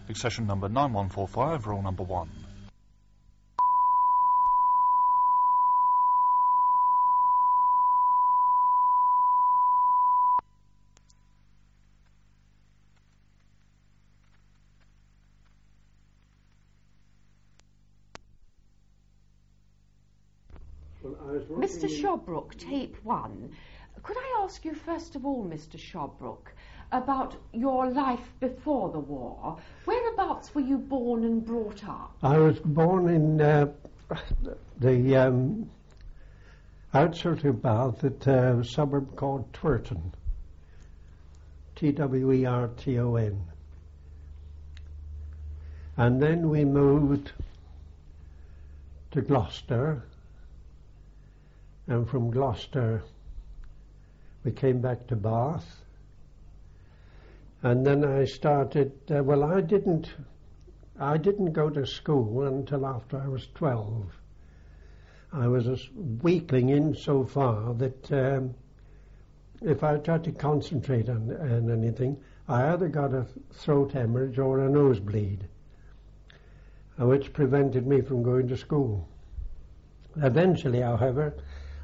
accession number 9145, roll number 1. Mr. Shobrook, tape 1. Could I ask you first of all, Mr. Shobrook, about your life before the war? Whereabouts were you born and brought up? I was born in the outskirts of Bath at a suburb called Twerton. Twerton. And then we moved to Gloucester, and from Gloucester we came back to Bath, and then I started, I didn't go to school until after I was 12. I was a weakling insofar that if I tried to concentrate on anything, I either got a throat hemorrhage or a nosebleed, which prevented me from going to school. Eventually, however,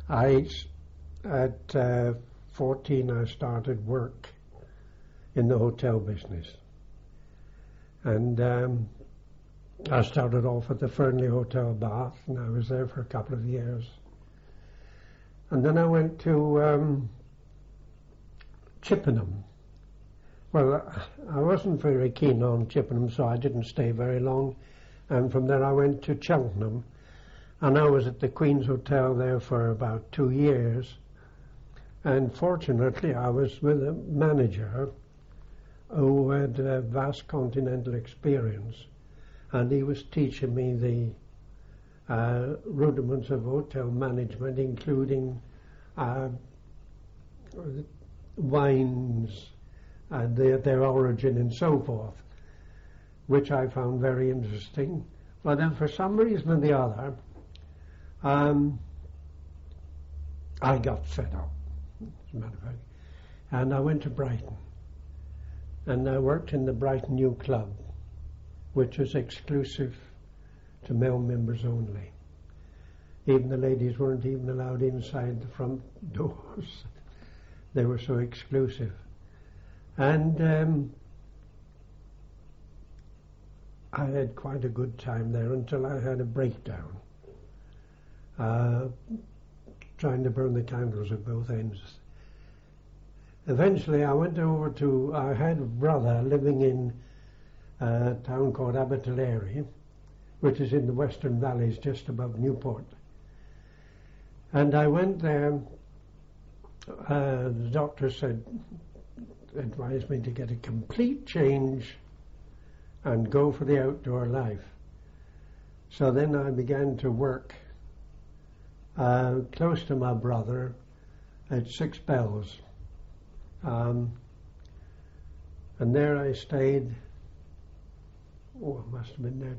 at 14 I started work in the hotel business, and I started off at the Fernley Hotel, Bath, and I was there for a couple of years, and then I went to Chippenham. Well, I wasn't very keen on Chippenham, so I didn't stay very long, and from there I went to Cheltenham, and I was at the Queen's Hotel there for about 2 years. And fortunately, I was with a manager who had vast continental experience, and he was teaching me the rudiments of hotel management, including wines and their origin and so forth, which I found very interesting. But then for some reason or the other, I got fed up, as a matter of fact, and I went to Brighton, and I worked in the Brighton New Club, which is exclusive to male members only. Even the ladies weren't even allowed inside the front doors. They were so exclusive. And I had quite a good time there until I had a breakdown, trying to burn the candles at both ends. Eventually I went over to, I had a brother living in a town called Abertillery, which is in the Western Valleys just above Newport. And I went there, the doctor advised me to get a complete change and go for the outdoor life. So then I began to work close to my brother at Six Bells. And there I stayed, I must have been there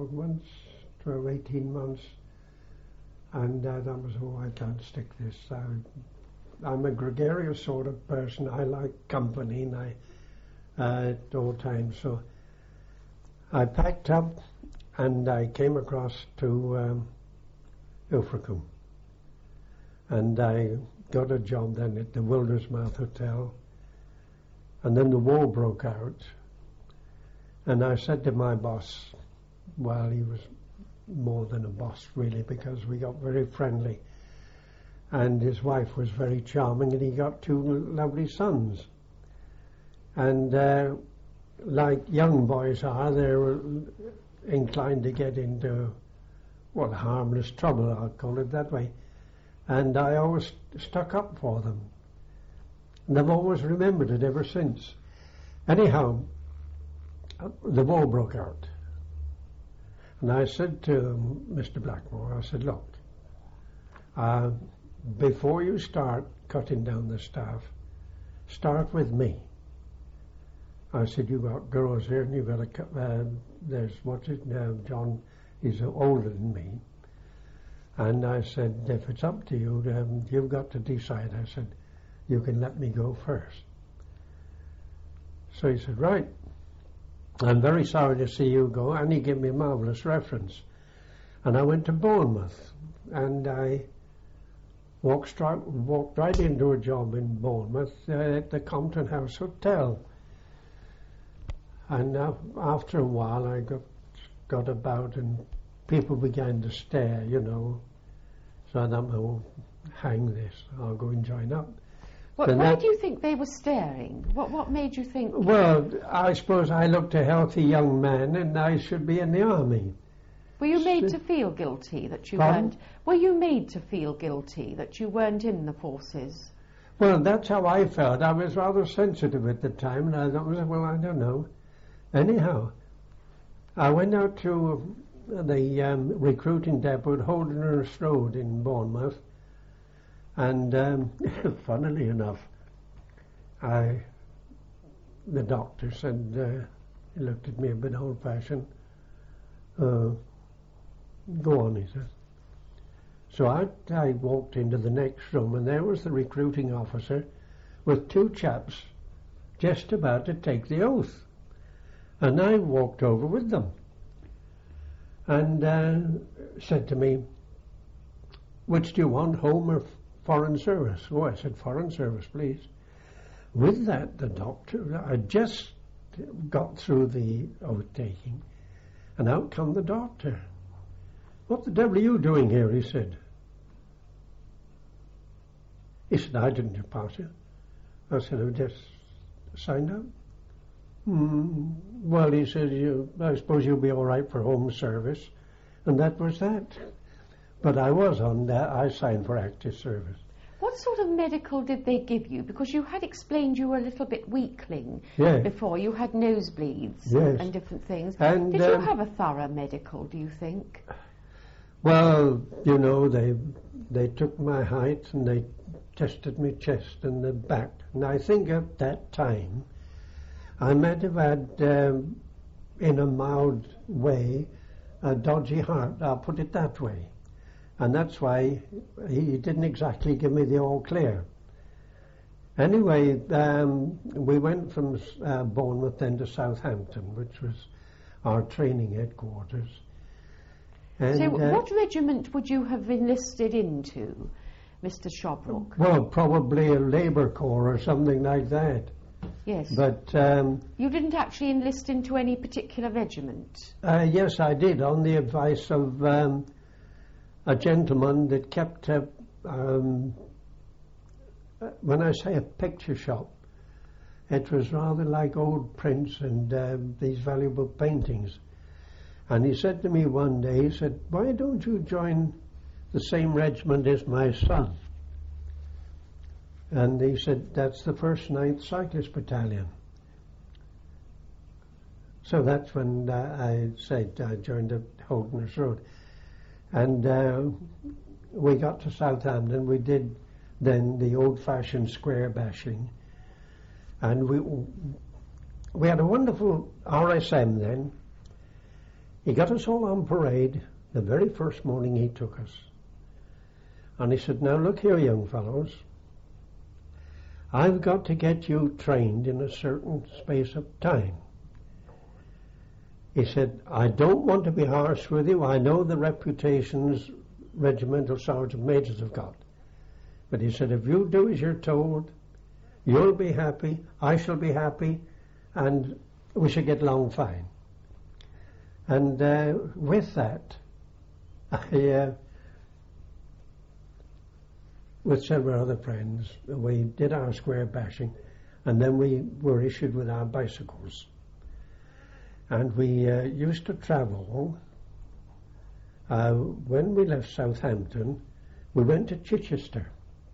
18 months. And that was, I can't stick this. I'm a gregarious sort of person. I like company, and at all times. So I packed up and I came across to Ilfracombe. And I got a job then at the Wildersmouth Hotel. And then the war broke out. And I said to my boss, well, he was more than a boss really, because we got very friendly. And his wife was very charming, and he got 2 lovely sons. And like young boys are, they were inclined to get into, harmless trouble, I'll call it that way. And I always stuck up for them. And I've always remembered it ever since. Anyhow, the war broke out. And I said to Mr. Blackmore, I said, look, before you start cutting down the staff, start with me. I said, you got girls here, and you got there's John, he's older than me. And I said, if it's up to you, you've got to decide. I said, you can let me go first. So he said, right. I'm very sorry to see you go. And he gave me a marvellous reference. And I went to Bournemouth, and I walked right into a job in Bournemouth at the Compton House Hotel. And after a while I got about, and people began to stare, you know. So I thought, oh, hang this, I'll go and join up. Why do you think they were staring? What made you think? Well, I suppose I looked a healthy young man and I should be in the army. Were you made to feel guilty that you Pardon? weren't? Were you made to feel guilty that you weren't in the forces? Well, that's how I felt. I was rather sensitive at the time, and I thought, well, I don't know. Anyhow, I went out to the recruiting depot at Holderness Road in Bournemouth, and funnily enough, the doctor said, he looked at me a bit old-fashioned, go on, he said. So I walked into the next room, and there was the recruiting officer with two chaps just about to take the oath. And I walked over with them and said to me, which do you want, home or foreign service? Oh, I said, foreign service, please. With that, the doctor, I just got through the oath-taking, and out come the doctor. What the devil are you doing here, he said. He said, I didn't depart you. I said, I just signed up. Well, he said, I suppose you'll be all right for home service. And that was that. But I was on that. I signed for active service. What sort of medical did they give you? Because you had explained you were a little bit weakling before. You had nosebleeds and different things. And, did you have a thorough medical, do you think? Well, you know, they took my height and they tested my chest and the back. And I think at that time I might have had, in a mild way, a dodgy heart. I'll put it that way. And that's why he didn't exactly give me the all clear. Anyway, we went from Bournemouth then to Southampton, which was our training headquarters. And, so what regiment would you have enlisted into, Mr. Shobrook? Well, probably a Labour Corps or something like that. Yes. But you didn't actually enlist into any particular regiment? Yes, I did, on the advice of a gentleman that kept when I say a picture shop, it was rather like old prints and these valuable paintings. And he said to me one day, he said, why don't you join the same regiment as my son? And he said, that's the 1st 9th Cyclist Battalion. So that's when I said I joined at Holderness Road. And we got to Southampton. We did then the old-fashioned square bashing. And we had a wonderful RSM then. He got us all on parade the very first morning he took us. And he said, now look here, young fellows. I've got to get you trained in a certain space of time. He said, I don't want to be harsh with you. I know the reputations regimental sergeant majors have got. But he said, if you do as you're told, you'll be happy, I shall be happy, and we shall get along fine. And with that, I, with several other friends, we did our square bashing, and then we were issued with our bicycles. And we used to travel. When we left Southampton, we went to Chichester.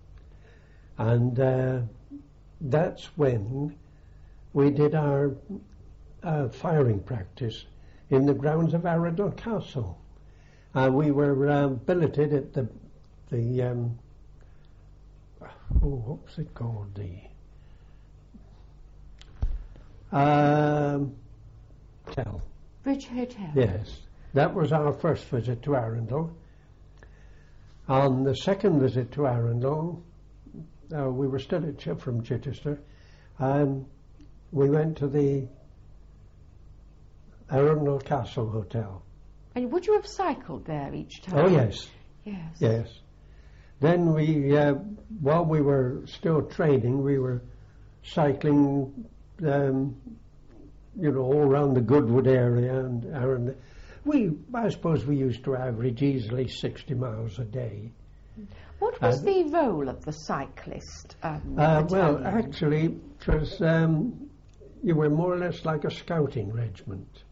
And that's when we did our firing practice in the grounds of Arundel Castle. We were billeted at the what was it called? Hotel. Bridge Hotel. Yes, that was our first visit to Arundel. On the second visit to Arundel, we were still from Chichester. We went to the Arundel Castle Hotel. And would you have cycled there each time? Oh, yes. Yes. Yes. Then we, while we were still training, we were cycling, all around the Goodwood area and around. I suppose we used to average easily 60 miles a day. What was the role of the cyclist? Well, actually, it was, you were more or less like a scouting regiment.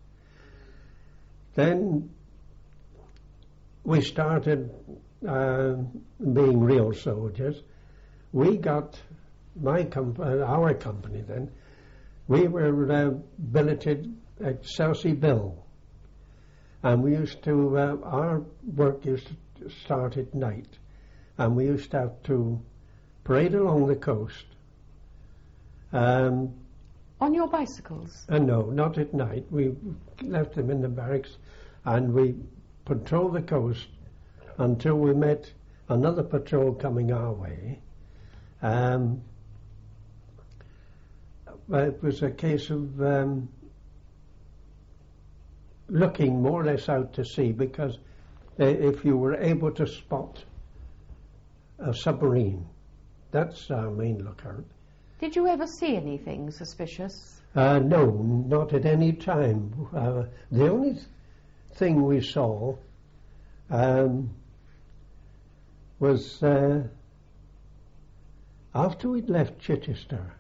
Then we started being real soldiers. We got our company then. We were billeted at Selsey Bill, and we used to. Our work used to start at night, and we used to have to parade along the coast. On your bicycles? No, not at night. We left them in the barracks, and we patrolled the coast until we met another patrol coming our way. It was a case of looking more or less out to sea, because if you were able to spot a submarine, that's our main lookout. Did you ever see anything suspicious? No, not at any time. The only thing we saw was after we'd left Chichester.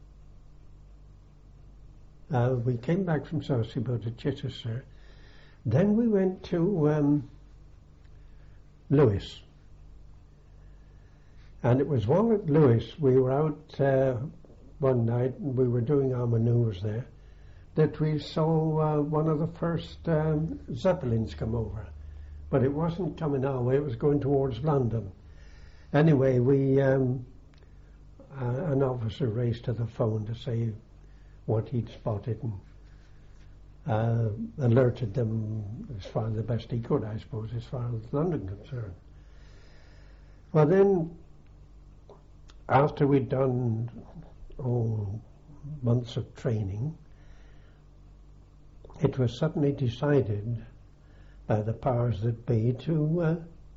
We came back from Selsey to Chichester. Then we went to Lewis. And it was while at Lewis, we were out one night and we were doing our manoeuvres there, that we saw one of the first Zeppelins come over. But it wasn't coming our way, it was going towards London. Anyway, we an officer raced to the phone to say what he'd spotted and alerted them as far as the best he could, I suppose, as far as London concerned. Well, then, after we'd done months of training, it was suddenly decided by the powers that be to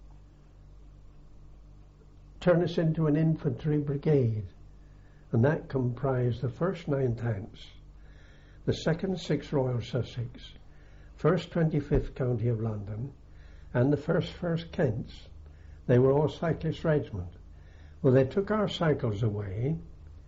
turn us into an infantry brigade, and that comprised the 1st 9th Hants, the 2nd 6th Royal Sussex, 1st 25th County of London, and the 1st Kents. They were all cyclist regiment. Well, they took our cycles away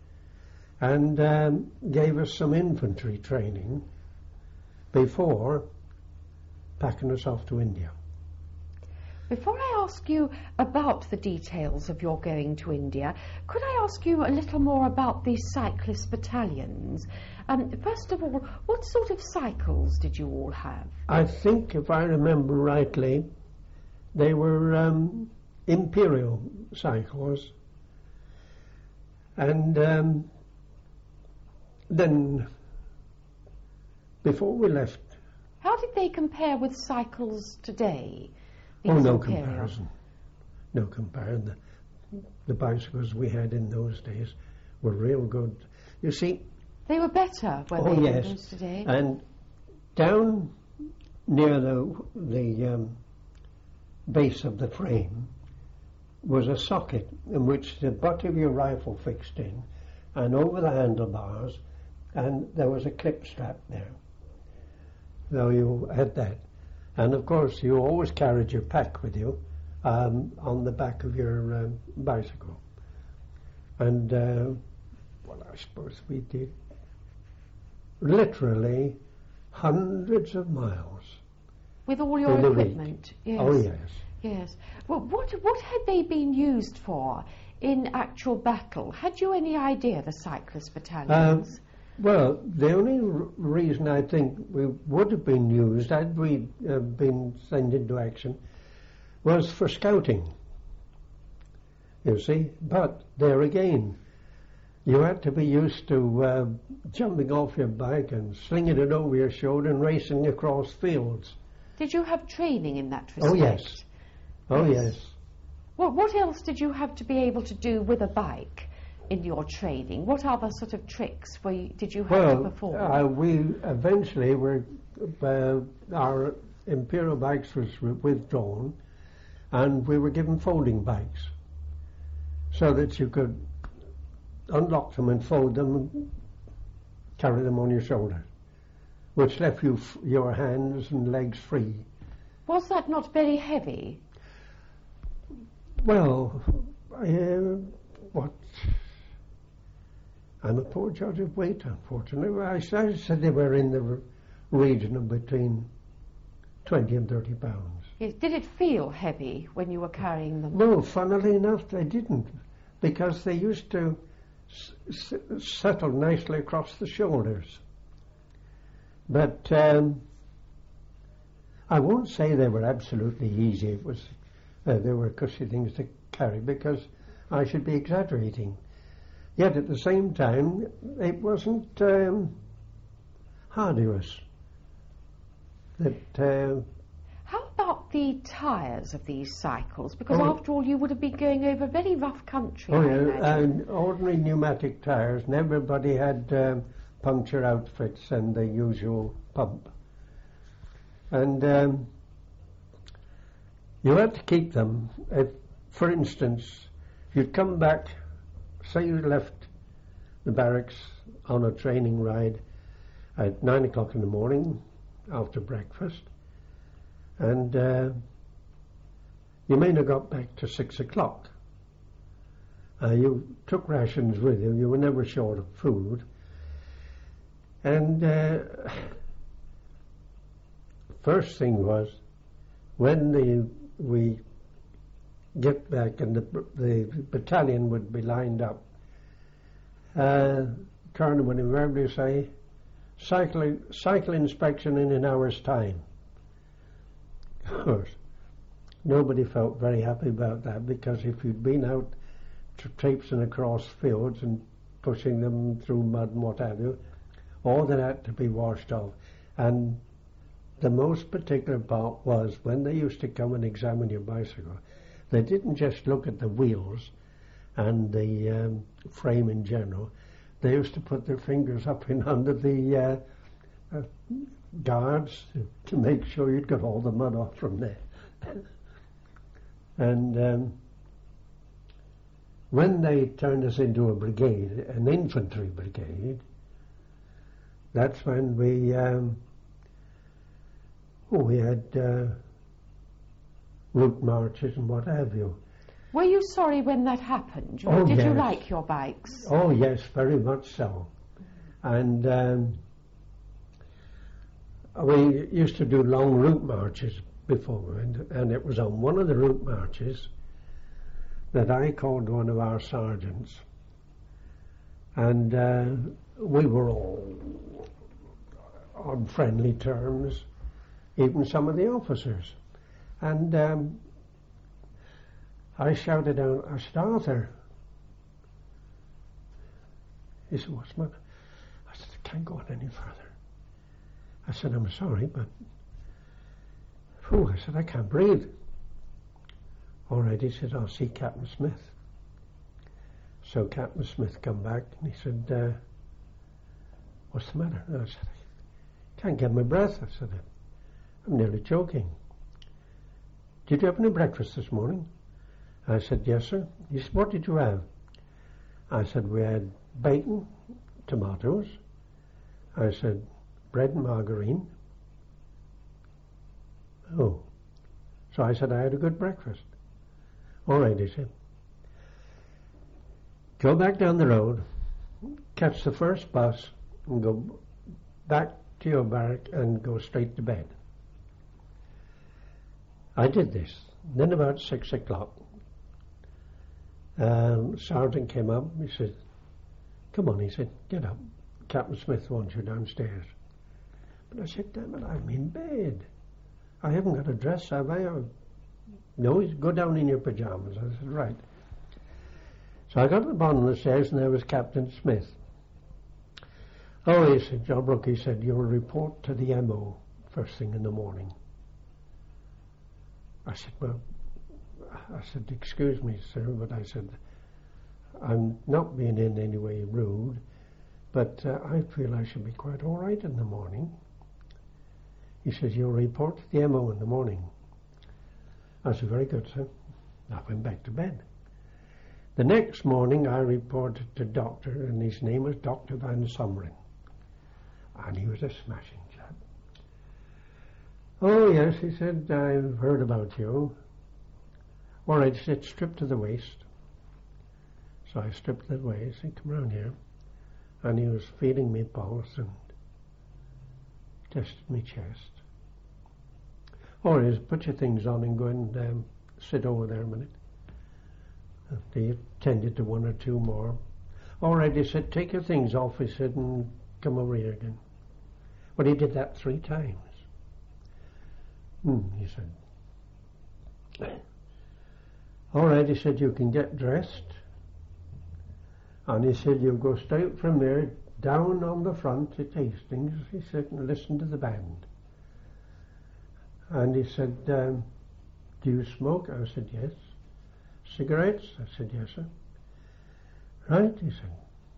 and gave us some infantry training before packing us off to India. Before I ask you about the details of your going to India, could I ask you a little more about these cyclist battalions? First of all, what sort of cycles did you all have? I think, if I remember rightly, they were imperial cycles. And then, before we left... How did they compare with cycles today? No comparison. No comparison. The bicycles we had in those days were real good. You see... They were better, were they, than those today? And down near the base of the frame was a socket in which the butt of your rifle fixed in, and over the handlebars, and there was a clip strap there. So you had that. And of course you always carried your pack with you on the back of your bicycle. And I suppose we did literally hundreds of miles. With all your equipment? Yes. Oh, yes. Yes. Well, what had they been used for in actual battle? Had you any idea, the cyclist battalions? Well, the only reason I think we would have been used, had we been sent into action, was for scouting, you see. But there again, you had to be used to jumping off your bike and slinging it over your shoulder and racing across fields. Did you have training in that respect? Oh, yes. Oh, yes. Well, what else did you have to be able to do with a bike in your training? What other sort of tricks did you have to perform? We eventually were our Imperial bikes was withdrawn, and we were given folding bikes, so that you could unlock them and fold them and carry them on your shoulder, which left your hands and legs free. Was that not very heavy? Well, I'm a poor judge of weight, unfortunately. I said they were in the region of between 20 and 30 pounds. Yes. Did it feel heavy when you were carrying them? No, funnily enough, they didn't, because they used to settle nicely across the shoulders. But I won't say they were absolutely easy. It was they were cushy things to carry, because I should be exaggerating. Yet at the same time, it wasn't arduous. How about the tyres of these cycles? Because after all, you would have been going over very rough country. Oh, yeah, ordinary pneumatic tyres, and everybody had puncture outfits and the usual pump. And you had to keep them. If, for instance, you'd come back, say you left the barracks on a training ride at 9 o'clock in the morning after breakfast, and you may not got back to 6 o'clock. You took rations with you. You were never short of food. And first thing was, when we get back and the battalion would be lined up, Colonel would invariably say, cycle inspection in an hour's time. Of course, nobody felt very happy about that, because if you'd been out traipsing across fields and pushing them through mud and what have you, all that had to be washed off. And the most particular part was when they used to come and examine your bicycle, they didn't just look at the wheels and the frame in general. They used to put their fingers up in under the guards to make sure you'd got all the mud off from there. And when they turned us into a brigade, an infantry brigade, that's when we had route marches and what have you. Were you sorry when that happened? Did you like your bikes? Oh, yes, very much so. And we used to do long route marches before, and it was on one of the route marches that I called one of our sergeants, and we were all on friendly terms, even some of the officers. And I shouted out, I said, Arthur. He said, what's the matter? I said, I can't go on any further. I said, I'm sorry, but I said, I can't breathe. All right, he said, I'll see Captain Smith. So Captain Smith come back and he said, what's the matter? I said, I can't get my breath. I said, I'm nearly choking. Did you have any breakfast this morning? I said, yes, sir. He said, what did you have? I said, we had bacon, tomatoes. I said, bread and margarine. Oh. So I said, I had a good breakfast. All right, he said. Go back down the road, catch the first bus, and go back to your barrack and go straight to bed. I did this. Then about 6 o'clock, Sergeant came up. He said, come on, he said, get up. Captain Smith wants you downstairs. But I said, damn it, I'm in bed. I haven't got a dress, have I? No, he said, go down in your pajamas. I said, right. So I got to the bottom of the stairs, and there was Captain Smith. Oh, he said, Jobbrook, he said, you'll report to the MO first thing in the morning. I said, well, excuse me, sir, but I said, I'm not being in any way rude, but I feel I should be quite all right in the morning. He says, you'll report to the MO in the morning. I said, very good, sir. I went back to bed. The next morning I reported to doctor, and his name was Dr. Van Someren. And he was a smashing chap. Oh, yes, he said, I've heard about you. All right, he said, strip to the waist. So I stripped to the waist. He came around here, and he was feeling me pulse and tested my chest. All right, put your things on and go and sit over there a minute. He attended to one or two more. All right, he said, take your things off, he said, and come over here again. Well, he did that 3 times. He said, all right, he said, you can get dressed. And he said, you go straight from there, down on the front at Hastings, he said, and listen to the band. And he said, do you smoke? I said, yes. Cigarettes? I said, yes, sir. Right, he said.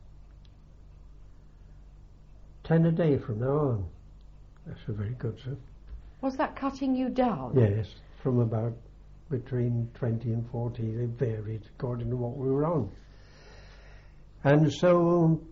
10 a day from now on. I said, very good, sir. Was that cutting you down? Yes, from about between 20 and 40. They varied according to what we were on. And so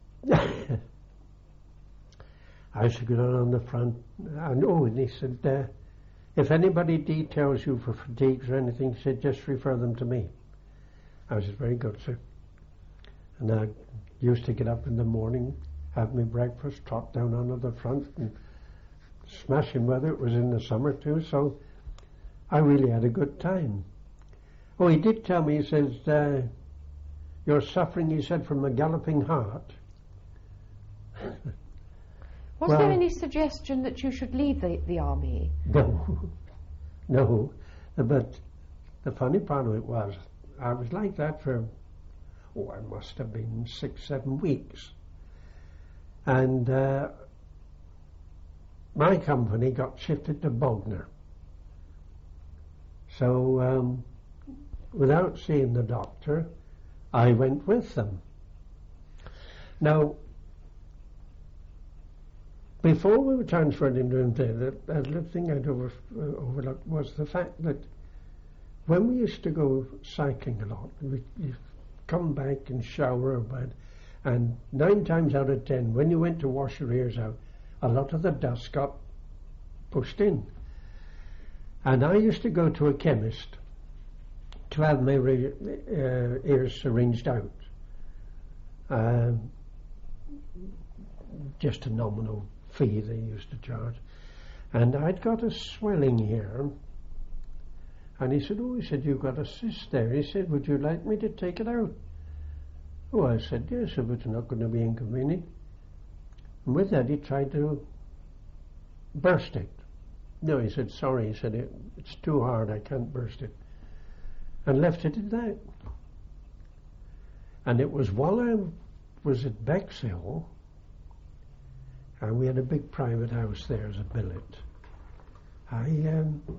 I should go down on the front. And he said, if anybody details you for fatigues or anything, he said, just refer them to me. I said, very good, sir. And I used to get up in the morning, have my breakfast, trot down onto the front, and smashing weather. It was in the summer too, so I really had a good time. Oh, he did tell me, he says, you're suffering, he said, from a galloping heart. Was there any suggestion that you should leave the army? No. But the funny part of it was, I was like that for, I must have been 6-7 weeks. And my company got shifted to Bognor. So without seeing the doctor, I went with them. Now, before we were transferred into the other thing I'd overlooked was the fact that when we used to go cycling a lot, we'd come back and shower, and 9 times out of 10, when you went to wash your ears out, a lot of the dust got pushed in. And I used to go to a chemist to have my ears syringed out. Just a nominal fee they used to charge. And I'd got a swelling here. And he said, he said, you've got a cyst there. He said, would you like me to take it out? Oh, I said, yes, if it's not going to be inconvenient. And with that, he tried to burst it. No, he said, sorry. He said, it's too hard. I can't burst it. And left it at that. And it was while I was at Bexhill, and we had a big private house there as a billet. I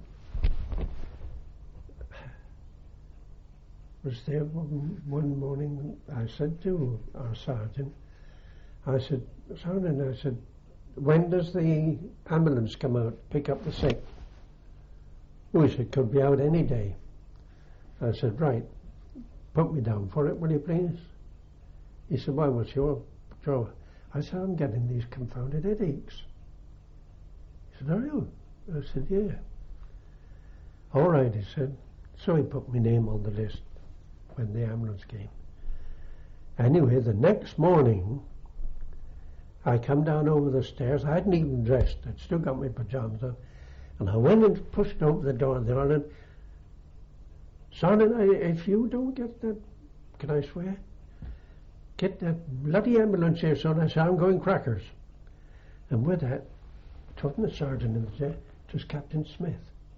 was there one morning. I said to our sergeant, I said, Sergeant, I said, when does the ambulance come out, pick up the sick? Oh, he said, could be out any day. I said, right, put me down for it, will you please? He said, why, what's your trouble? I said, I'm getting these confounded headaches. He said, are you? I said, yeah. All right, he said. So he put my name on the list when the ambulance came. Anyway, the next morning, I come down over the stairs. I hadn't even dressed. I'd still got my pajamas on. And I went and pushed open the door. And they went, Sergeant, if you don't get that, can I swear? Get that bloody ambulance here, son. I said, I'm going crackers. And with that, it wasn't the sergeant in the chair, it was Captain Smith.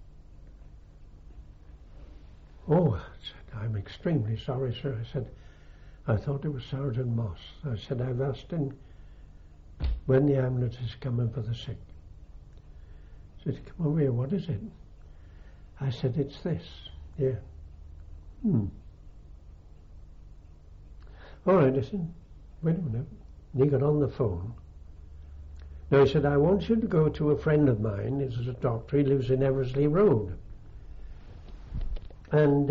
Oh, I said, I'm extremely sorry, sir. I said, I thought it was Sergeant Moss. I said, I've asked him when the ambulance is coming for the sick. He said, come over here, what is it? I said, it's this. Yeah. All right, I said, wait a minute. And he got on the phone. Now he said, I want you to go to a friend of mine. He's a doctor. He lives in Eversley Road. And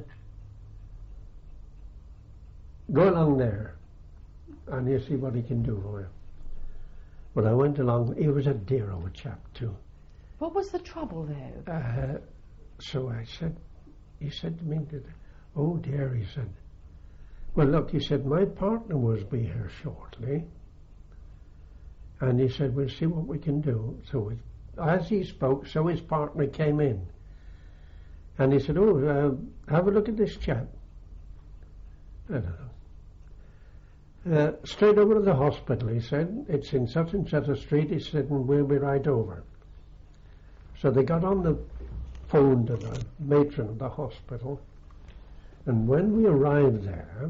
go along there and you see what he can do for you. Well, I went along. He was a dear old chap too. What was the trouble, though? So I said, he said to me, oh dear, he said, well look, he said, my partner will be here shortly. And he said, we'll see what we can do. So as he spoke, so his partner came in. And he said, oh, have a look at this chap. I don't know. Straight over to the hospital, he said. It's in such and such a street, he said, and we'll be right over. So they got on the phone to the matron of the hospital. And when we arrived there,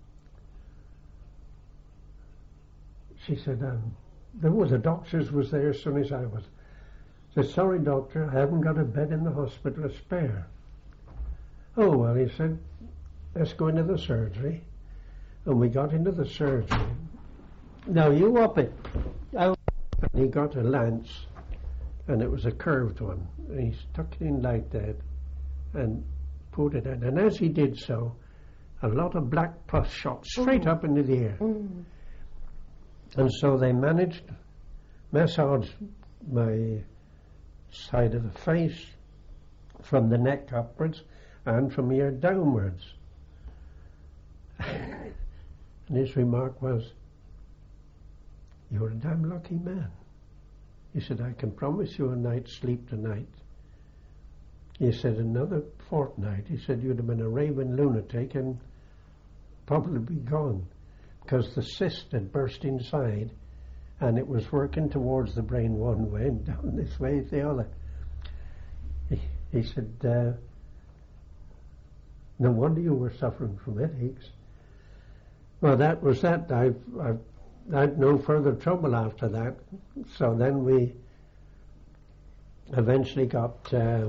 she said, the doctors was there as soon as I was. Said, sorry doctor, I haven't got a bed in the hospital to spare. Oh well, he said, let's go into the surgery. And we got into the surgery. Now you up it. And he got a lance, and it was a curved one. And he stuck it in like that and put it in. And as he did so, a lot of black pus shot straight up into the air. And so they managed to massage my side of the face from the neck upwards and from here downwards. And his remark was, you're a damn lucky man. He said, I can promise you a night's sleep tonight. He said, another fortnight, he said, you'd have been a raving lunatic and probably be gone, because the cyst had burst inside and it was working towards the brain one way and down this way the other. He said, no wonder you were suffering from headaches. Well, that was that. I had no further trouble after that. So then we eventually got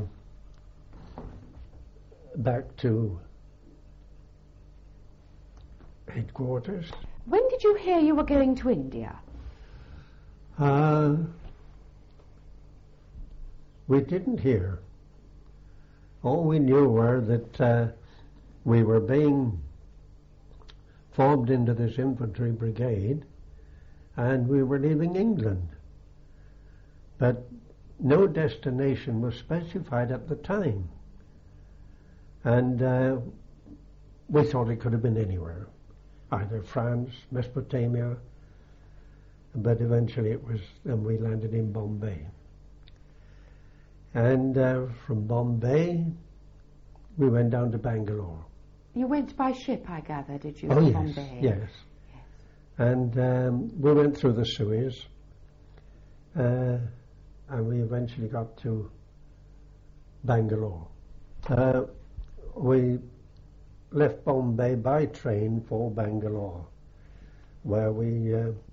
back to headquarters. When did you hear you were going to India? We didn't hear. All we knew were that we were being formed into this infantry brigade and we were leaving England. But no destination was specified at the time. And we thought it could have been anywhere, either France, Mesopotamia, but eventually it was, and we landed in Bombay. And from Bombay, we went down to Bangalore. You went by ship, I gather, did you? Oh, to yes, Bombay? yes. And we went through the Suez, and we eventually got to Bangalore. We left Bombay by train for Bangalore, where we